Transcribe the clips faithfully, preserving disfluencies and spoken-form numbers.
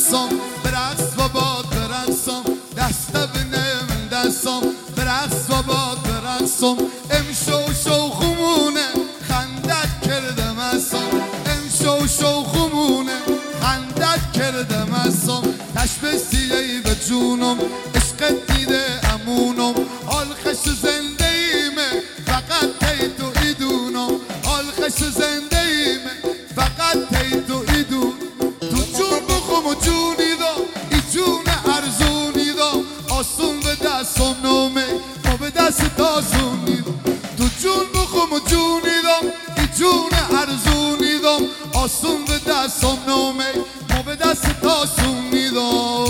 دستم برقص و باد برقصم دست بنم دستم برقص و باد برقصم امشو شوخمونه خندت کردم اصم امشو شوخمونه خندت کردم اصم تشبستیه به جونم عشقت دیده امونم حال خش زنده ایمه فقط تی تو ایدونم حال خش زنده ایمه فقط تی تو ایدون تو جون بخم و جونی دا ای جون ارزونی دا آسون به دستم نومه ما به دست تازونی دا تو جون بخم و جونی دا ای جون ارزونی دا آسون به دستم نومه ما به دست تازونی دا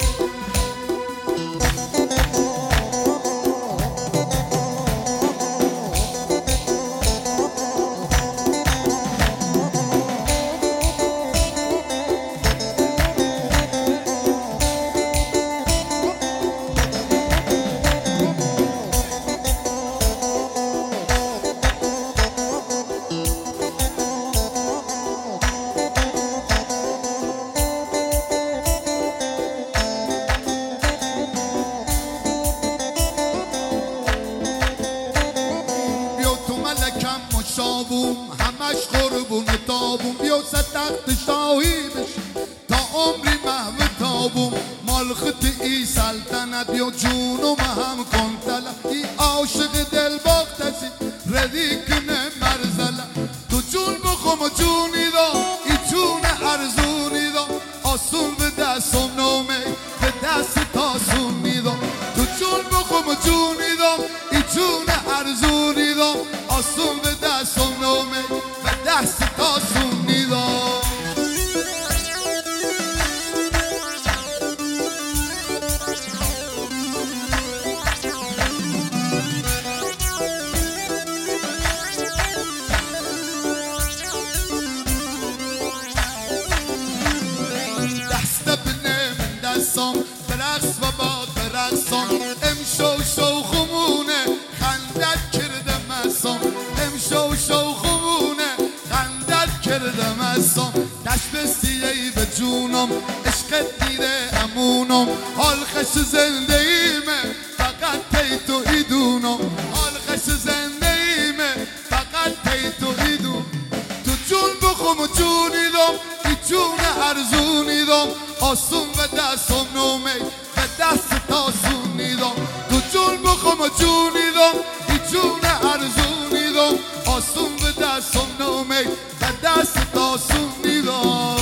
همش قربون تابون بیا ست تخت شاهی بشی تا عمری محو تابون مال خط ای سلطنت بیا جونو هم کن طلب ای عاشق دل باختسی ردی کنه مرزله تو جون بخم و جونی دا ای جون ارزونی دا آسون به دستم نومه به دست تاسونی دا تو جون بخم و جونی دا ای جون ارزونی دا آسون به دستم نومه به دست تاسونی دا دست بنه من دستم برقص و باد برقصم امشو شوخمونه خندت کردم اصم امشو شوخمونه خندت کردم اصم تشبستیه به جونم عشقت دیده امونم حال خش زنده ایمه فقط تی تو ایدونم حال خش زنده ایمه فقط تی تو ایدون تو جون بخم و جونی دم ای جون ارزونی دم آسون به دستم نومه به دست تاسونی دم تو جون بخم و جونی دم ای جون ارزونی دم آسون به دستم نومه به دست تاسونی دم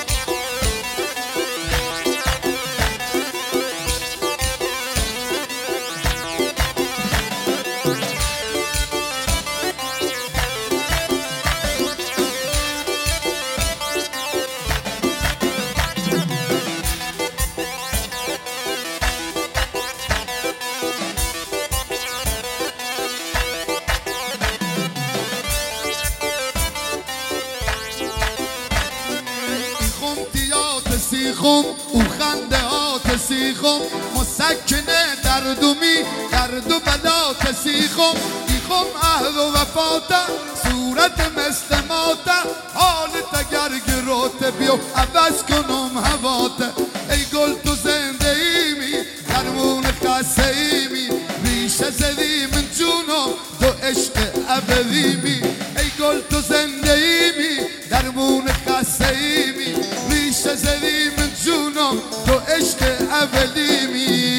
سیخم او خنده هات سیخم مسکنه دردومی درد و بلات سیخم ایخم عهد و وفاته صورت مثل ماته حالت اگر گروته بیو عوض کنم هواته ای گل تو زنده ایمی درمون خسته ایمی ریشه زدی من جونم تو عشق ابدیمی ای گل تو زنده ایمی درمون خسته ایمی ریشه زدی من جونم تو عشق ابدیمی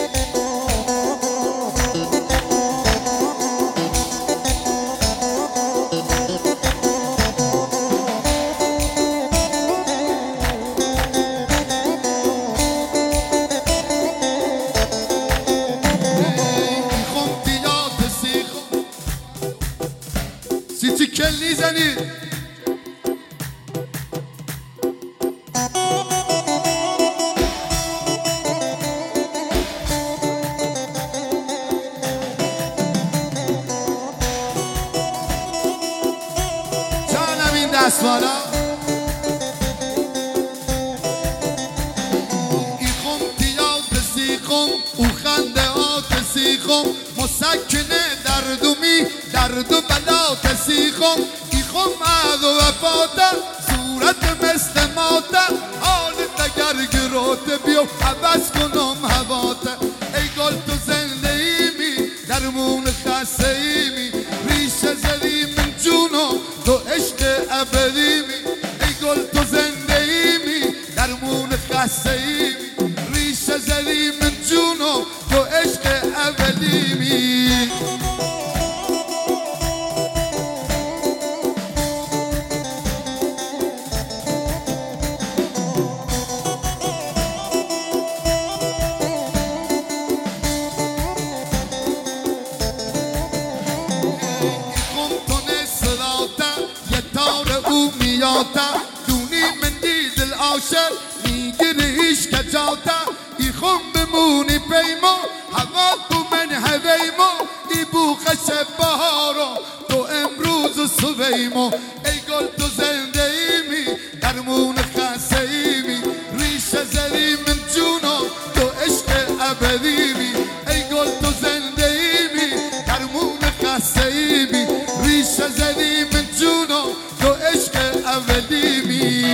سیتی کلی زنید جانم این دست بالا ایخم تیاد سیخم او خنده آت سیخم مسکنه دردومی درد و بلات سیخم ایخم عهد و وفاته صورت مثل ماته حالت اگر روت بیو عوض کنم هواته ای گل تو زنده ایمی درمون خسته ایمی ریشه زدی من جونو تو عشق ابدیمی ای گل تو زنده ایمی درمون خسته ایمی ریشه زدی من جونو تو عشق ابدیمی دونی من دید العاشق میگیریش کجاتا ای خون بمونی پیما هوا بو من هویما ای بو خشب بهارا تو امروز و سویما ای گل تو زنده ایمی درمون خسته ایمی ریشه زدی من جونا تو عشق ابدیمی ای گل تو زنده ایمی درمون خسته ایمی ریشه زدی من جونا تو عشق ابدیمی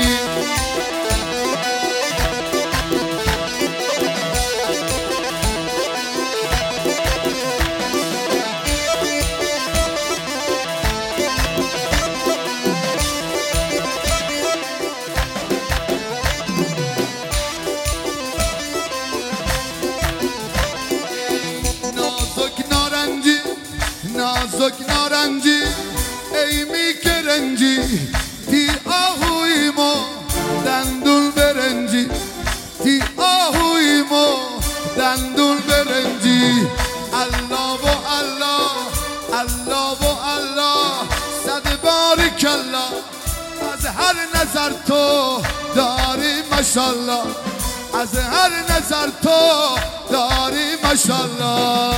نازک نارنجی نازک نارنجی ای میکرنجی تی آهوی ما دندون برنجی تی آهوی ما دندون برنجی الله و الله الله و الله صد بارک الله از هر نظر تو داری ماشاءالله از هر نظر تو داری ماشاءالله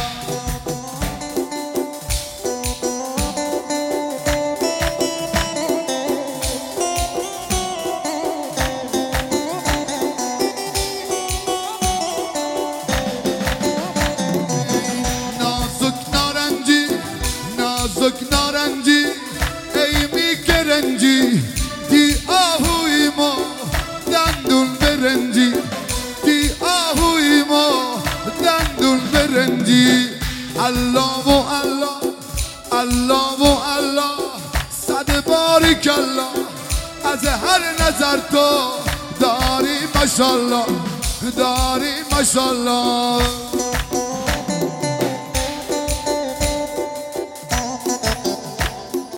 نازک نارنجی ای میکرنجی دی آهوی ما دندون برنجی دی آهوی ما دندون برنجی الله و الله الله و الله صد بارک الله از هر نظر تو داری ماشاءالله داری ماشاءالله